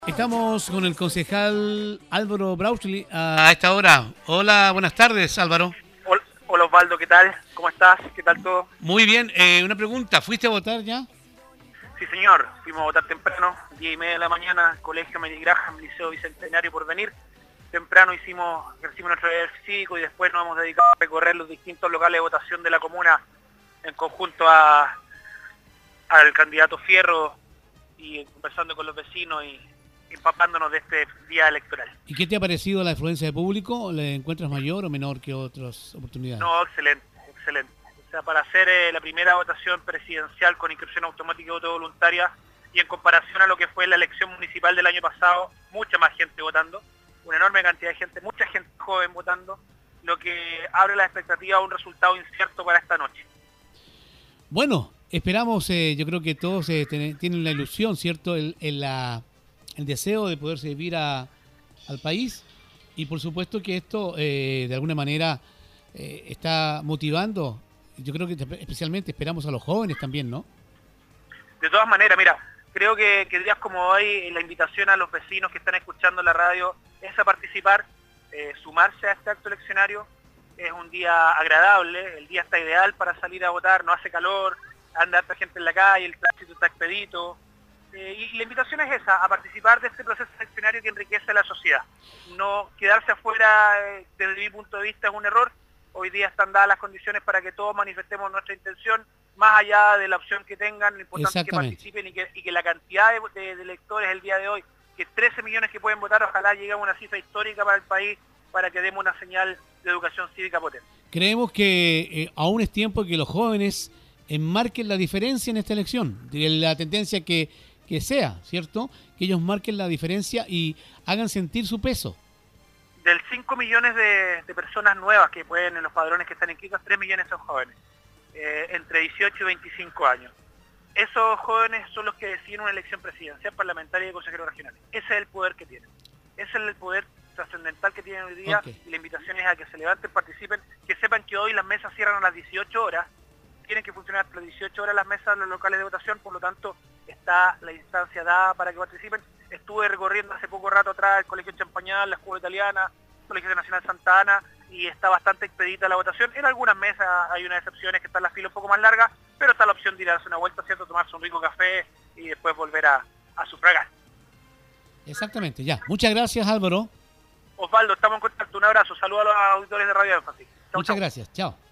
Estamos con el concejal Álvaro Brausli a esta hora. Hola, buenas tardes, Álvaro. Hola Osvaldo, ¿qué tal? ¿Cómo estás? ¿Qué tal todo? Muy bien, una pregunta, ¿fuiste a votar ya? Sí señor, fuimos a votar temprano, 10:30 de la mañana, Colegio Mary Graham, Liceo Bicentenario Porvenir. Temprano recibimos nuestro deber cívico y después nos hemos dedicado a recorrer los distintos locales de votación de la comuna en conjunto al candidato Fierro y conversando con los vecinos y empapándonos de este día electoral. ¿Y qué te ha parecido la afluencia de público? ¿Le encuentras mayor o menor que otras oportunidades? No, excelente, excelente. O sea, para hacer la primera votación presidencial con inscripción automática y voto voluntaria, y en comparación a lo que fue la elección municipal del año pasado, mucha más gente votando, una enorme cantidad de gente, mucha gente joven votando, lo que abre la expectativa a un resultado incierto para esta noche. Bueno, esperamos, yo creo que todos tienen la ilusión, ¿cierto? El deseo de poder servir al país, y por supuesto que esto de alguna manera está motivando, yo creo que especialmente esperamos a los jóvenes también, ¿no? De todas maneras, mira, creo que días como hoy la invitación a los vecinos que están escuchando la radio es a participar, sumarse a este acto eleccionario. Es un día agradable, el día está ideal para salir a votar, no hace calor, anda harta gente en la calle, el tránsito está expedito. Y la invitación es esa, a participar de este proceso eleccionario que enriquece a la sociedad. No quedarse afuera, desde mi punto de vista, es un error. Hoy día están dadas las condiciones para que todos manifestemos nuestra intención, más allá de la opción que tengan, lo importante es que participen y que la cantidad de electores el día de hoy, que 13 millones que pueden votar, ojalá llegue a una cifra histórica para el país, para que demos una señal de educación cívica potente. Creemos que aún es tiempo que los jóvenes enmarquen la diferencia en esta elección, de la tendencia que sea, ¿cierto? Que ellos marquen la diferencia y hagan sentir su peso. Del 5 millones de personas nuevas que pueden, en los padrones que están inscritos, 3 millones son jóvenes, entre 18 y 25 años. Esos jóvenes son los que deciden una elección presidencial, parlamentaria y de consejeros regionales. Ese es el poder que tienen. Ese es el poder trascendental que tienen hoy día. Okay. Y la invitación es a que se levanten, participen, que sepan que hoy las mesas cierran a las 18 horas, tienen que funcionar hasta las 18 horas las mesas en los locales de votación, por lo tanto está la instancia dada para que participen. Estuve recorriendo hace poco rato atrás el Colegio Champañal, la Escuela Italiana, el Colegio Nacional Santa Ana, y está bastante expedita la votación. En algunas mesas hay unas excepciones que están las filas un poco más largas, pero está la opción de ir a darse una vuelta, ¿cierto? Tomarse un rico café y después volver a sufragar. Exactamente, ya. Muchas gracias, Álvaro. Osvaldo, estamos en contacto. Un abrazo. Saludos a los auditores de Radio Énfasis. Muchas gracias. Chao.